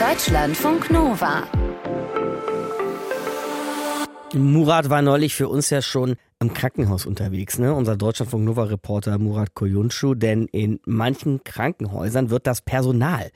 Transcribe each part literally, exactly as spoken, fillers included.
Deutschlandfunk Nova. Murat war neulich für uns ja schon im Krankenhaus unterwegs, ne? Unser Deutschlandfunk Nova-Reporter Murat Koyuncu, denn in manchen Krankenhäusern wird das Personal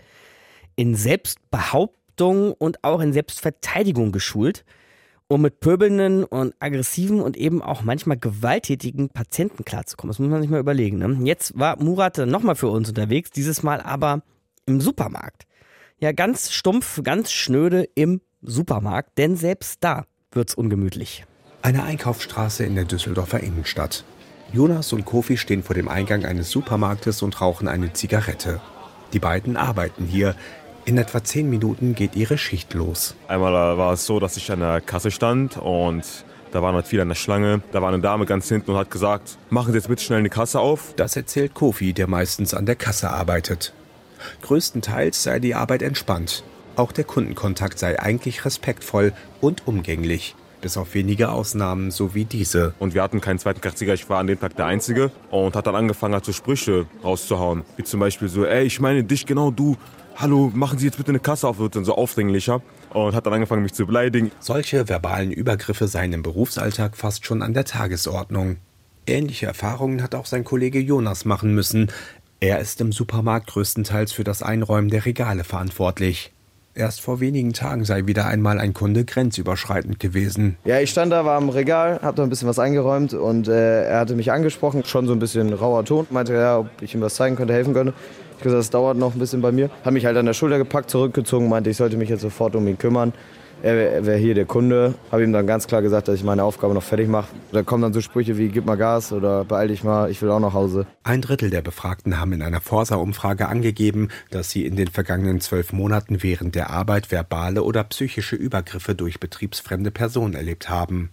in Selbstbehauptung und auch in Selbstverteidigung geschult, um mit pöbelnden und aggressiven und eben auch manchmal gewalttätigen Patienten klarzukommen. Das muss man sich mal überlegen, ne? Jetzt war Murat nochmal für uns unterwegs, dieses Mal aber im Supermarkt. Ja, ganz stumpf, ganz schnöde im Supermarkt, denn selbst da wird's ungemütlich. Eine Einkaufsstraße in der Düsseldorfer Innenstadt. Jonas und Kofi stehen vor dem Eingang eines Supermarktes und rauchen eine Zigarette. Die beiden arbeiten hier. In etwa zehn Minuten geht ihre Schicht los. Einmal war es so, dass ich an der Kasse stand und da waren halt viele an der Schlange. Da war eine Dame ganz hinten und hat gesagt, machen Sie jetzt bitte schnell eine Kasse auf. Das erzählt Kofi, der meistens an der Kasse arbeitet. Größtenteils sei die Arbeit entspannt. Auch der Kundenkontakt sei eigentlich respektvoll und umgänglich. Bis auf wenige Ausnahmen, so wie diese. Und wir hatten keinen zweiten Kassierer, ich war an dem Tag der Einzige. Und hat dann angefangen, halt so Sprüche rauszuhauen. Wie zum Beispiel so, ey, ich meine dich, genau du. Hallo, machen Sie jetzt bitte eine Kasse auf, wird dann so aufdringlicher. Und hat dann angefangen, mich zu beleidigen. Solche verbalen Übergriffe seien im Berufsalltag fast schon an der Tagesordnung. Ähnliche Erfahrungen hat auch sein Kollege Jonas machen müssen. Er ist im Supermarkt größtenteils für das Einräumen der Regale verantwortlich. Erst vor wenigen Tagen sei wieder einmal ein Kunde grenzüberschreitend gewesen. Ja, ich stand da, war am Regal, hab da ein bisschen was eingeräumt und äh, er hatte mich angesprochen, schon so ein bisschen rauer Ton. Meinte ja, ob ich ihm was zeigen könnte, helfen könnte. Ich gesagt, das dauert noch ein bisschen bei mir. Hat mich halt an der Schulter gepackt, zurückgezogen, meinte, ich sollte mich jetzt sofort um ihn kümmern. Er wäre hier der Kunde. Habe ihm dann ganz klar gesagt, dass ich meine Aufgabe noch fertig mache. Da kommen dann so Sprüche wie, gib mal Gas oder beeil dich mal, ich will auch nach Hause. Ein Drittel der Befragten haben in einer Forsa-Umfrage angegeben, dass sie in den vergangenen zwölf Monaten während der Arbeit verbale oder psychische Übergriffe durch betriebsfremde Personen erlebt haben.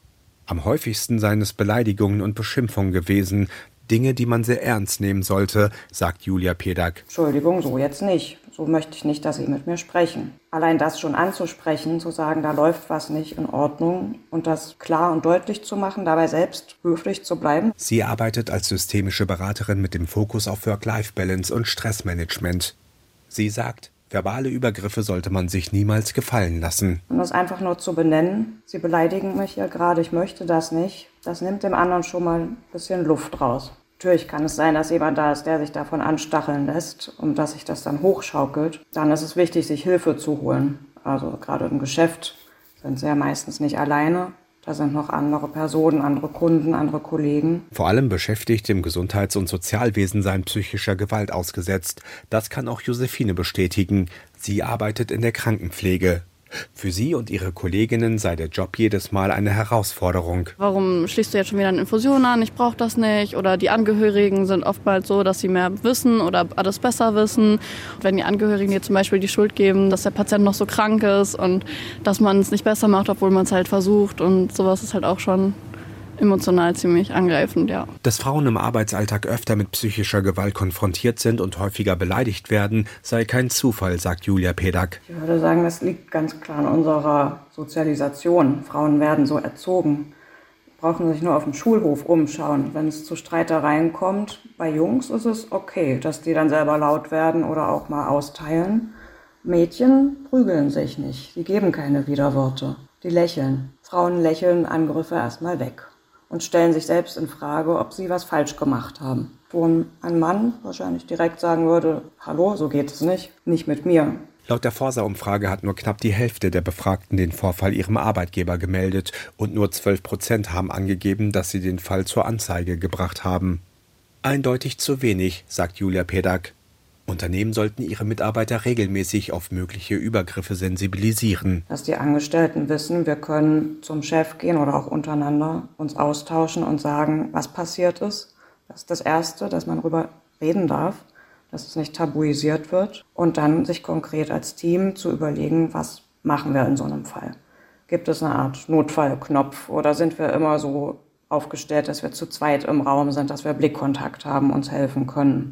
Am häufigsten seien es Beleidigungen und Beschimpfungen gewesen. Dinge, die man sehr ernst nehmen sollte, sagt Julia Pedak. Entschuldigung, so jetzt nicht. So möchte ich nicht, dass Sie mit mir sprechen. Allein das schon anzusprechen, zu sagen, da läuft was nicht in Ordnung und das klar und deutlich zu machen, dabei selbst höflich zu bleiben. Sie arbeitet als systemische Beraterin mit dem Fokus auf Work-Life-Balance und Stressmanagement. Sie sagt, verbale Übergriffe sollte man sich niemals gefallen lassen. Und das einfach nur zu benennen, Sie beleidigen mich ja gerade, ich möchte das nicht, das nimmt dem anderen schon mal ein bisschen Luft raus. Natürlich kann es sein, dass jemand da ist, der sich davon anstacheln lässt und dass sich das dann hochschaukelt. Dann ist es wichtig, sich Hilfe zu holen. Also gerade im Geschäft sind sie ja meistens nicht alleine. Da sind noch andere Personen, andere Kunden, andere Kollegen. Vor allem Beschäftigte im Gesundheits- und Sozialwesen seien psychischer Gewalt ausgesetzt. Das kann auch Josephine bestätigen. Sie arbeitet in der Krankenpflege. Für sie und ihre Kolleginnen sei der Job jedes Mal eine Herausforderung. Warum schließt du jetzt schon wieder eine Infusion an? Ich brauche das nicht. Oder die Angehörigen sind oftmals so, dass sie mehr wissen oder alles besser wissen. Wenn die Angehörigen dir zum Beispiel die Schuld geben, dass der Patient noch so krank ist und dass man es nicht besser macht, obwohl man es halt versucht. Und sowas ist halt auch schon emotional ziemlich angreifend, ja. Dass Frauen im Arbeitsalltag öfter mit psychischer Gewalt konfrontiert sind und häufiger beleidigt werden, sei kein Zufall, sagt Julia Pedak. Ich würde sagen, das liegt ganz klar an unserer Sozialisation. Frauen werden so erzogen. Brauchen sich nur auf dem Schulhof umschauen. Wenn es zu Streitereien kommt, bei Jungs ist es okay, dass die dann selber laut werden oder auch mal austeilen. Mädchen prügeln sich nicht, sie geben keine Widerworte, die lächeln. Frauen lächeln Angriffe erstmal weg und stellen sich selbst in Frage, ob sie was falsch gemacht haben. Wo ein Mann wahrscheinlich direkt sagen würde, hallo, so geht es nicht, nicht mit mir. Laut der Forsa-Umfrage hat nur knapp die Hälfte der Befragten den Vorfall ihrem Arbeitgeber gemeldet und nur zwölf Prozent haben angegeben, dass sie den Fall zur Anzeige gebracht haben. Eindeutig zu wenig, sagt Julia Pedak. Unternehmen sollten ihre Mitarbeiter regelmäßig auf mögliche Übergriffe sensibilisieren. Dass die Angestellten wissen, wir können zum Chef gehen oder auch untereinander uns austauschen und sagen, was passiert ist. Das ist das Erste, dass man darüber reden darf, dass es nicht tabuisiert wird. Und dann sich konkret als Team zu überlegen, was machen wir in so einem Fall. Gibt es eine Art Notfallknopf oder sind wir immer so aufgestellt, dass wir zu zweit im Raum sind, dass wir Blickkontakt haben, uns helfen können.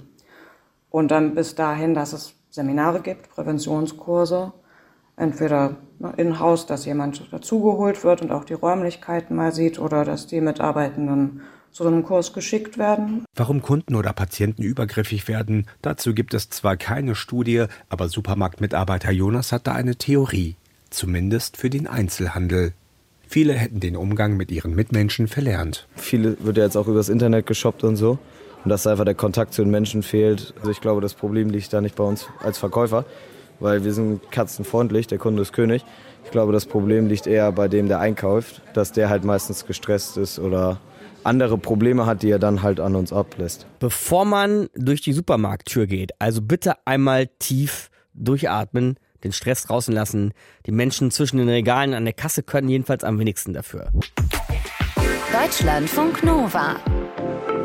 Und dann bis dahin, dass es Seminare gibt, Präventionskurse, entweder in-house, dass jemand dazugeholt wird und auch die Räumlichkeiten mal sieht oder dass die Mitarbeitenden zu so einem Kurs geschickt werden. Warum Kunden oder Patienten übergriffig werden, dazu gibt es zwar keine Studie, aber Supermarktmitarbeiter Jonas hat da eine Theorie, zumindest für den Einzelhandel. Viele hätten den Umgang mit ihren Mitmenschen verlernt. Viele wird ja jetzt auch übers Internet geshoppt und so. Und dass einfach der Kontakt zu den Menschen fehlt. Also ich glaube, das Problem liegt da nicht bei uns als Verkäufer, weil wir sind katzenfreundlich, der Kunde ist König. Ich glaube, das Problem liegt eher bei dem, der einkauft, dass der halt meistens gestresst ist oder andere Probleme hat, die er dann halt an uns ablässt. Bevor man durch die Supermarkttür geht, also bitte einmal tief durchatmen, den Stress draußen lassen. Die Menschen zwischen den Regalen an der Kasse können jedenfalls am wenigsten dafür. Deutschlandfunk Nova.